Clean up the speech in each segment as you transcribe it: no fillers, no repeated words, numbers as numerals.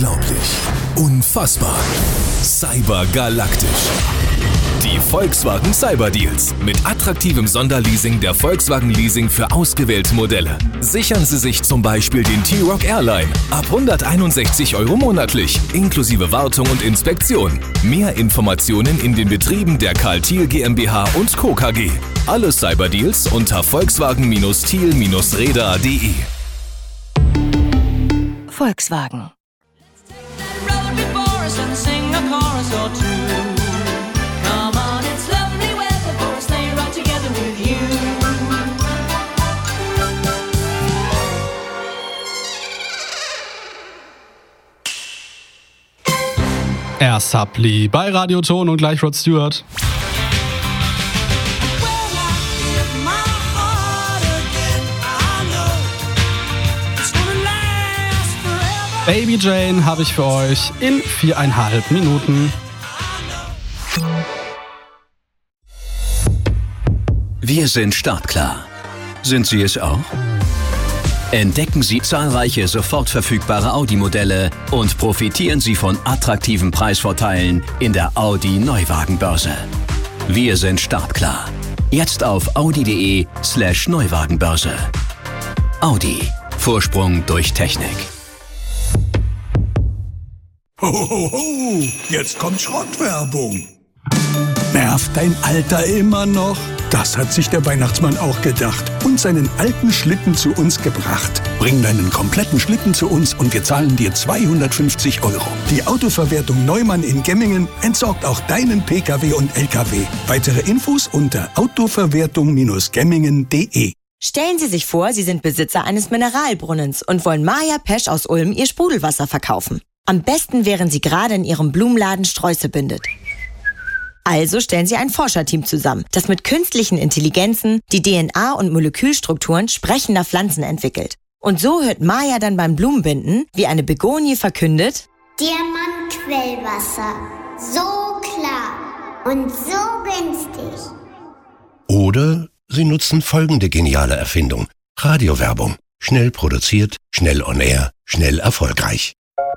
Unglaublich. Unfassbar. Cybergalaktisch. Die Volkswagen Cyberdeals. Mit attraktivem Sonderleasing der Volkswagen Leasing für ausgewählte Modelle. Sichern Sie sich zum Beispiel den T-Roc Airline ab 161 € monatlich, inklusive Wartung und Inspektion. Mehr Informationen in den Betrieben der Karl Thiel GmbH und Co. KG. Alle Cyberdeals unter volkswagen-thiel-räder.de. Volkswagen. Air Supply bei Radioton und gleich Rod Stewart. Baby Jane habe ich für euch in 4,5 Minuten. Wir sind startklar. Sind Sie es auch? Entdecken Sie zahlreiche sofort verfügbare Audi-Modelle und profitieren Sie von attraktiven Preisvorteilen in der Audi Neuwagenbörse. Wir sind startklar. Jetzt auf audi.de/Neuwagenbörse. Audi. Vorsprung durch Technik. Ho, ho, ho. Jetzt kommt Schrottwerbung. Nervt dein Alter immer noch? Das hat sich der Weihnachtsmann auch gedacht und seinen alten Schlitten zu uns gebracht. Bring deinen kompletten Schlitten zu uns und wir zahlen dir 250 €. Die Autoverwertung Neumann in Gemmingen entsorgt auch deinen Pkw und Lkw. Weitere Infos unter autoverwertung-gemmingen.de. Stellen Sie sich vor, Sie sind Besitzer eines Mineralbrunnens und wollen Maja Pesch aus Ulm Ihr Sprudelwasser verkaufen. Am besten, während Sie gerade in Ihrem Blumenladen Sträuße bindet. Also stellen Sie ein Forscherteam zusammen, das mit künstlichen Intelligenzen die DNA und Molekülstrukturen sprechender Pflanzen entwickelt. Und so hört Maja dann beim Blumenbinden, wie eine Begonie verkündet: Diamantquellwasser. So klar und so günstig. Oder Sie nutzen folgende geniale Erfindung. Radiowerbung. Schnell produziert, schnell on air, schnell erfolgreich.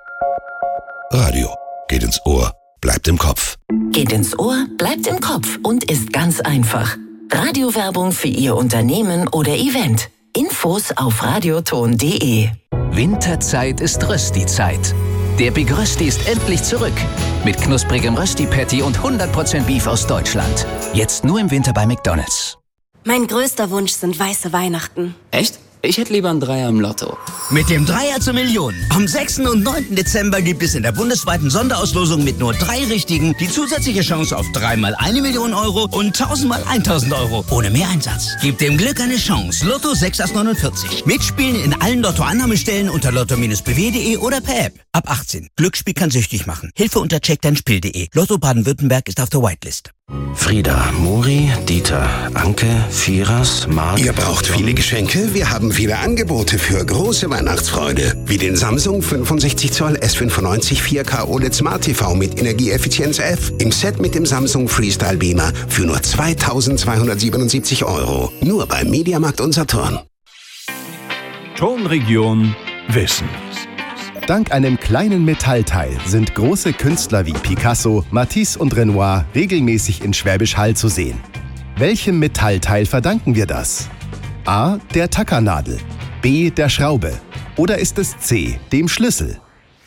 Radio. Geht ins Ohr, bleibt im Kopf. Geht ins Ohr, bleibt im Kopf und ist ganz einfach. Radiowerbung für Ihr Unternehmen oder Event. Infos auf radioton.de. Winterzeit ist Rösti-Zeit. Der Big Rösti ist endlich zurück. Mit knusprigem Rösti-Patty und 100% Beef aus Deutschland. Jetzt nur im Winter bei McDonald's. Mein größter Wunsch sind weiße Weihnachten. Echt? Ich hätte lieber einen Dreier im Lotto. Mit dem Dreier zur Million. Am 6. und 9. Dezember gibt es in der bundesweiten Sonderauslosung mit nur 3 Richtigen die zusätzliche Chance auf 3 mal 1 Million € und 1000 mal 1000 € ohne Mehreinsatz. Gib dem Glück eine Chance. Lotto 6 aus 49. Mitspielen in allen Lottoannahmestellen unter lotto-bw.de oder per App. Ab 18. Glücksspiel kann süchtig machen. Hilfe unter checkdeinspiel.de. Lotto Baden-Württemberg ist auf der Whitelist. Frieda, Muri, Dieter, Anke, Firas, Marc... Ihr braucht viele Geschenke? Wir haben viele Angebote für große Weihnachtsfreude. Wie den Samsung 65 Zoll S95 4K OLED Smart TV mit Energieeffizienz F. Im Set mit dem Samsung Freestyle Beamer für nur 2.277 €. Nur beim Mediamarkt und Saturn. Tonregion Wissen. Dank einem kleinen Metallteil sind große Künstler wie Picasso, Matisse und Renoir regelmäßig in Schwäbisch Hall zu sehen. Welchem Metallteil verdanken wir das? A. der Tackernadel, B. der Schraube oder ist es C. dem Schlüssel?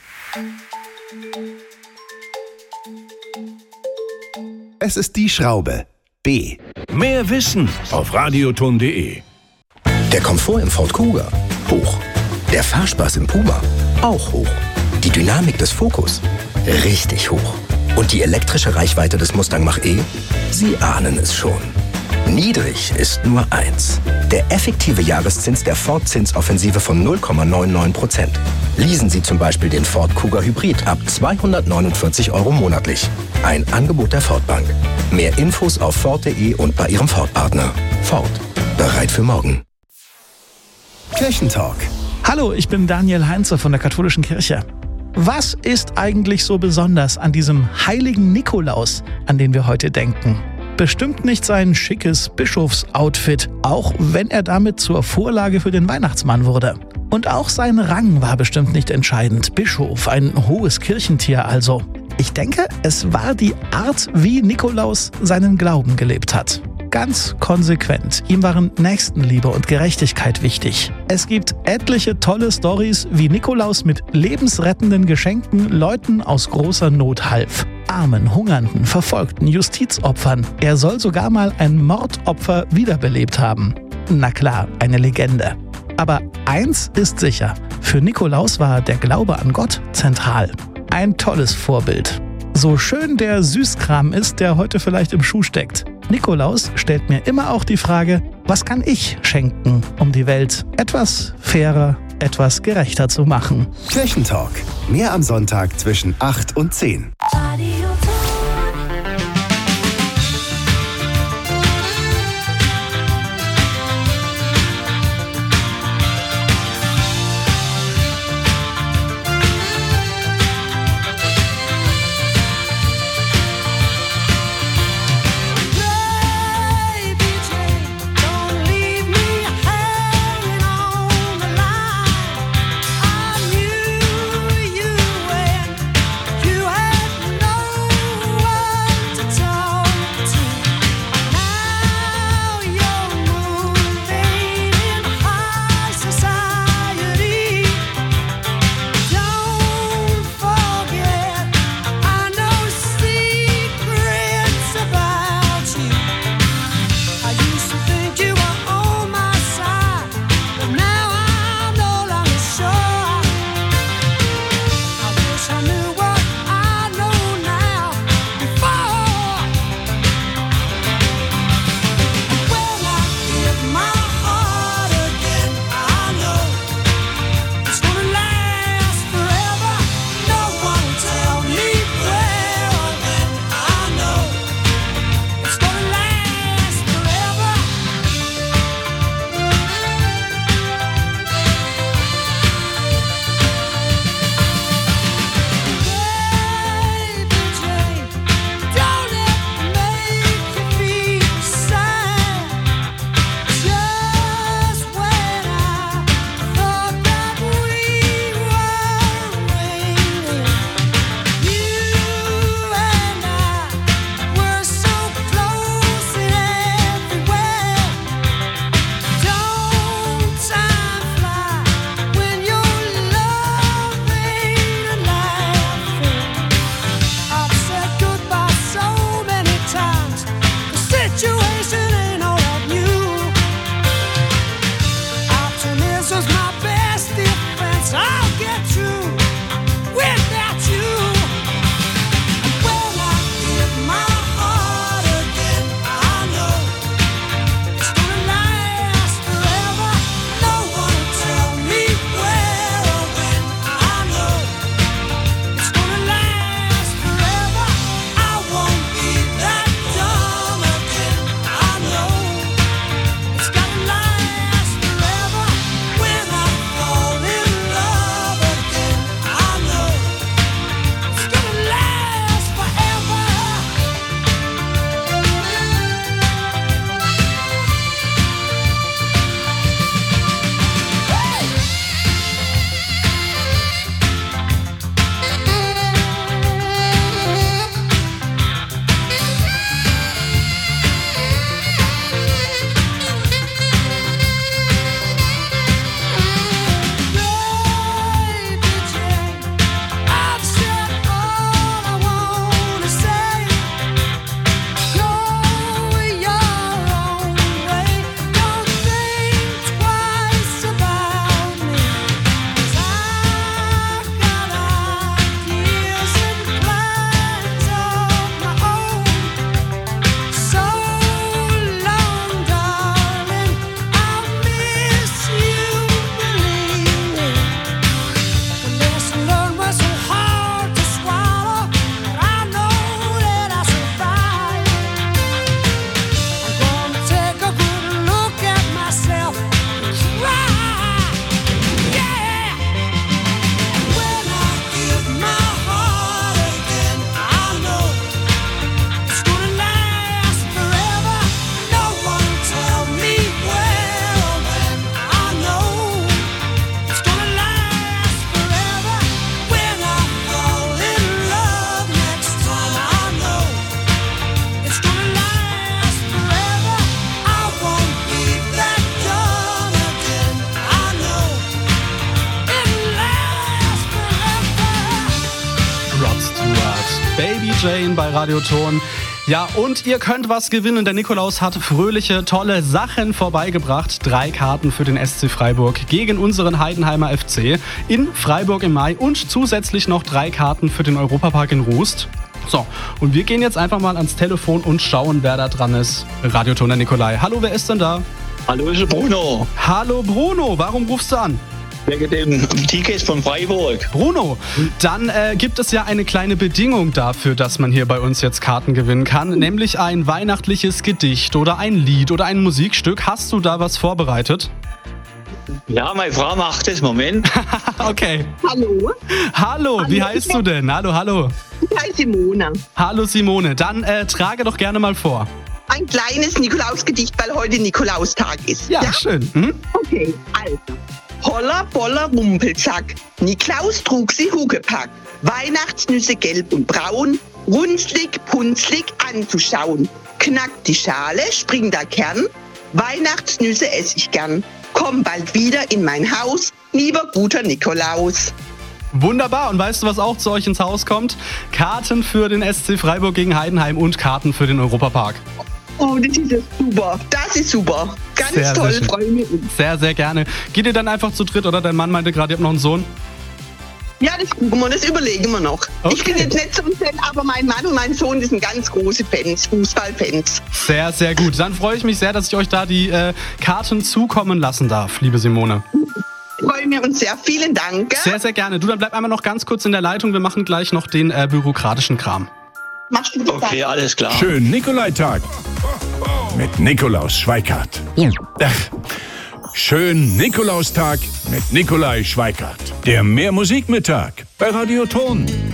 Es ist die Schraube. B. Mehr Wissen auf radioton.de. Der Komfort im Ford Kuga? Hoch. Der Fahrspaß im Puma? Auch hoch. Die Dynamik des Focus? Richtig hoch. Und die elektrische Reichweite des Mustang Mach-E? Sie ahnen es schon. Niedrig ist nur eins. Der effektive Jahreszins der Ford-Zinsoffensive von 0,99%. Leasen Sie zum Beispiel den Ford Kuga Hybrid ab 249 € monatlich. Ein Angebot der Ford Bank. Mehr Infos auf Ford.de und bei Ihrem Ford-Partner. Ford. Bereit für morgen. Kirchentalk. Hallo, ich bin Daniel Heinze von der Katholischen Kirche. Was ist eigentlich so besonders an diesem heiligen Nikolaus, an den wir heute denken? Bestimmt nicht sein schickes Bischofsoutfit, auch wenn er damit zur Vorlage für den Weihnachtsmann wurde. Und auch sein Rang war bestimmt nicht entscheidend. Bischof, ein hohes Kirchentier also. Ich denke, es war die Art, wie Nikolaus seinen Glauben gelebt hat. Ganz konsequent. Ihm waren Nächstenliebe und Gerechtigkeit wichtig. Es gibt etliche tolle Storys, wie Nikolaus mit lebensrettenden Geschenken Leuten aus großer Not half. Armen, Hungernden, Verfolgten, Justizopfern. Er soll sogar mal ein Mordopfer wiederbelebt haben. Na klar, eine Legende. Aber eins ist sicher, für Nikolaus war der Glaube an Gott zentral. Ein tolles Vorbild. So schön der Süßkram ist, der heute vielleicht im Schuh steckt. Nikolaus stellt mir immer auch die Frage, was kann ich schenken, um die Welt etwas fairer, etwas gerechter zu machen? Kirchentalk. Mehr am Sonntag zwischen 8 und 10. You had no Baby Jane bei Radioton. Ja, und ihr könnt was gewinnen. Der Nikolaus hat fröhliche, tolle Sachen vorbeigebracht. 3 Karten für den SC Freiburg gegen unseren Heidenheimer FC in Freiburg im Mai und zusätzlich noch 3 Karten für den Europapark in Rust. So, und wir gehen jetzt einfach mal ans Telefon und schauen, wer da dran ist. Radioton, der Nikolai. Hallo, wer ist denn da? Hallo, ist Bruno. Hallo Bruno, warum rufst du an? Wegen dem Tickets von Freiburg. Bruno, dann gibt es ja eine kleine Bedingung dafür, dass man hier bei uns jetzt Karten gewinnen kann, nämlich ein weihnachtliches Gedicht oder ein Lied oder ein Musikstück. Hast du da was vorbereitet? Ja, meine Frau macht es. Moment. Okay. Hallo. Hallo, wie heißt du denn? Hallo. Ich heiße Simone. Hallo Simone, dann trage doch gerne mal vor. Ein kleines Nikolausgedicht, weil heute Nikolaustag ist. Ja? Schön. Mhm. Okay, also. Holler, boller Rumpelzack, Niklaus trug sie Huckepack. Weihnachtsnüsse gelb und braun, runzlig, punzlig anzuschauen. Knackt die Schale, springt der Kern, Weihnachtsnüsse ess ich gern. Komm bald wieder in mein Haus, lieber guter Nikolaus. Wunderbar, und weißt du, was auch zu euch ins Haus kommt? Karten für den SC Freiburg gegen Heidenheim und Karten für den Europapark. Oh, das ist super. Das ist super. Ganz sehr, toll, sehr freue mich. Sehr, sehr gerne. Geht ihr dann einfach zu dritt, oder? Dein Mann meinte gerade, ihr habt noch einen Sohn. Ja, das gucken wir, das überlegen wir noch. Okay. Ich bin jetzt nicht so ein Fan, aber mein Mann und mein Sohn, die sind ganz große Fans, Fußballfans. Sehr, sehr gut. Dann freue ich mich sehr, dass ich euch da die Karten zukommen lassen darf, liebe Simone. Freuen wir uns sehr. Vielen Dank. Sehr, sehr gerne. Du, dann bleib einmal noch ganz kurz in der Leitung. Wir machen gleich noch den bürokratischen Kram. Machst du das? Okay, alles klar. Schönen Nikolaitag mit Nikolaus Schweikart. Ja. Schönen Nikolaustag mit Nikolai Schweikart. Der Mehr Musikmittag bei Radioton.